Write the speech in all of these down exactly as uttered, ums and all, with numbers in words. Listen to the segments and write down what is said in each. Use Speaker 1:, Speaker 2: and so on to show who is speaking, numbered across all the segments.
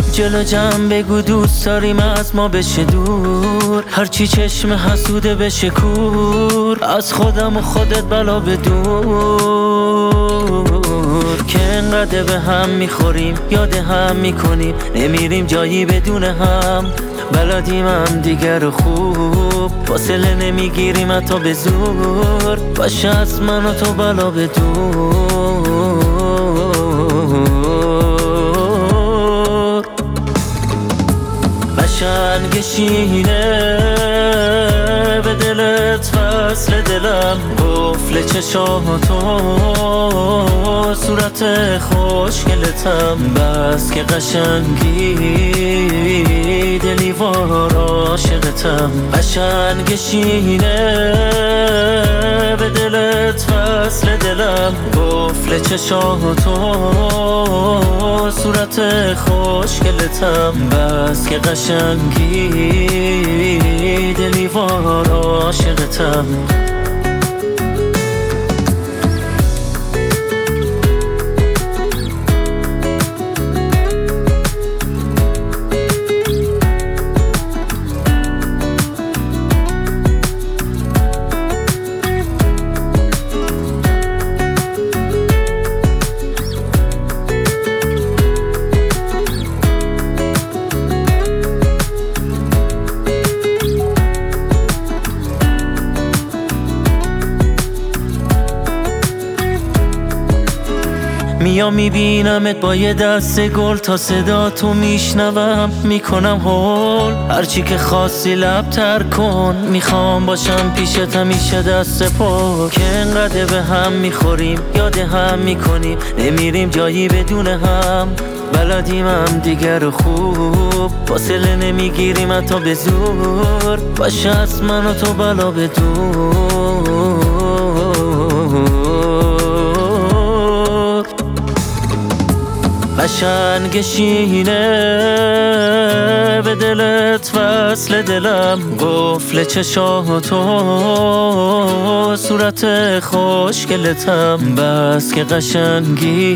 Speaker 1: جلو جمع بگو دوست داریم از ما بشه دور، هرچی چشم حسوده بشه کور، از خودم و خودت بلا بدور. که انقدر به هم میخوریم یاد هم میکنیم، نمیریم جایی بدون هم، بلدیم هم دیگر خوب، فاصله نمیگیریم حتی به زور، باشه از من و تو بلا بدور. قشنگ شینه به دلت فصل دلم، قفل چشاتو صورت خوشگلتم، بس که قشنگی دلیوار عاشقتم. قشنگ شینه به دلت فصل دلم، قفل چشاتو صورت خوشگلتم، بس که قشنگی دلیوار عاشقتم. میام میبینمت با یه دست گل، تا صدا تو میشنوم میکنم هول، هرچی که خواستی لب تر کن، میخوام باشم پیشت همیشه دست پا. که انقدر به هم میخوریم یاد هم میکنیم، نمیریم جایی بدون هم، بلدیم هم دیگر خوب، فاصله نمیگیریم حتی به زور، باشه از من و تو بلا بدور. قشنگ شینه به دلت وصل دلم، قفل چشاتو صورت خوشگلتم، بس که قشنگی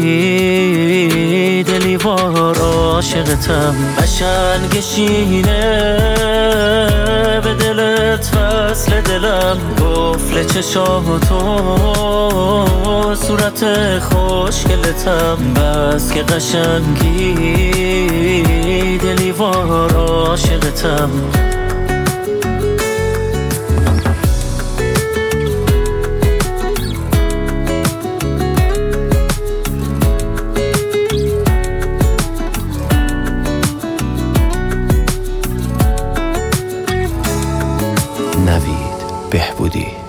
Speaker 1: دلیوار عاشقتم. قشنگ شینه به دلت وصل دلم، قفل چشاتو صورت خوشگلتم، بس که قشنگی دلیوار عاشقتم.
Speaker 2: نوید بهبودی.